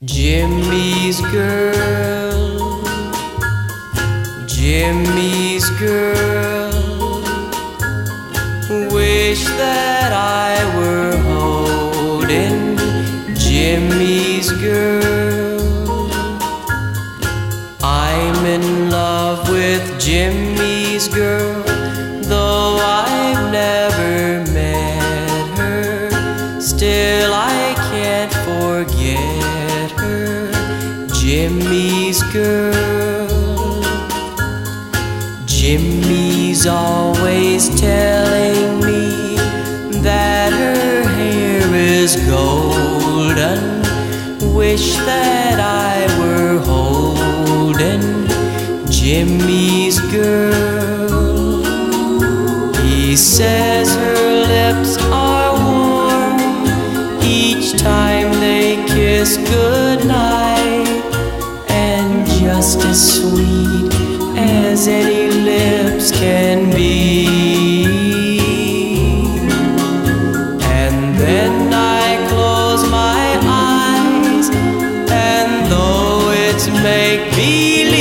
Jimmy's girl, Jimmy's girl, wish that I were holding Jimmy's girl. I'm in love with Jimmy's girl, though I've never met her. Still I can't forget her, Jimmy's girl. Jimmy's always telling me that her hair is golden. Wish that I were holding Jimmy's girl. He says her lips are warm each time they kiss goodnight, and just as sweet as any lips can be. And then I close my eyes, and though it's make-believe,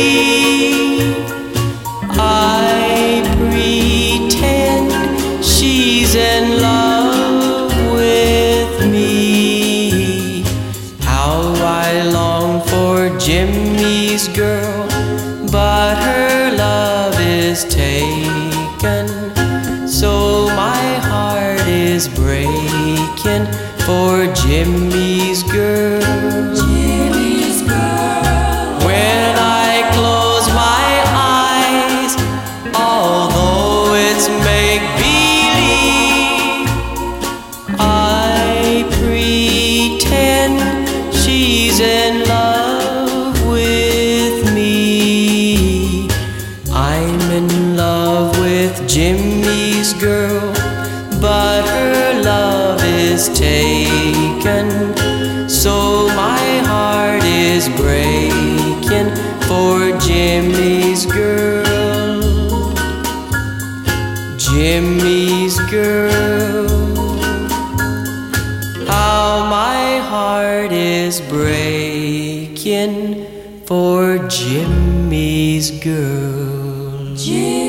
I pretend she's in love with me. How I long for Jimmy's girl, but her love is taken, so my heart is breaking for Jimmy's girl. Jimmy's girl. When I close my eyes, although it's make-believe, I pretend she's in love with me. I'm in love with Jimmy's girl, but her love is taken, so my heart is breaking for Jimmy's girl. Jimmy's girl. How my heart is breaking for Jimmy's girl.